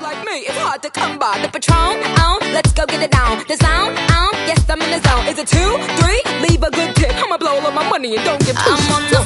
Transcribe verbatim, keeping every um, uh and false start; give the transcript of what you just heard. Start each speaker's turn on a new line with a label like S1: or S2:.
S1: like me, it's hard to come by. The Patron, on, let's go get it down. The sound, on, yes, I'm in the zone. Is it two, three? Leave a good tip. I'ma blow all of my money and don't give two. I'm on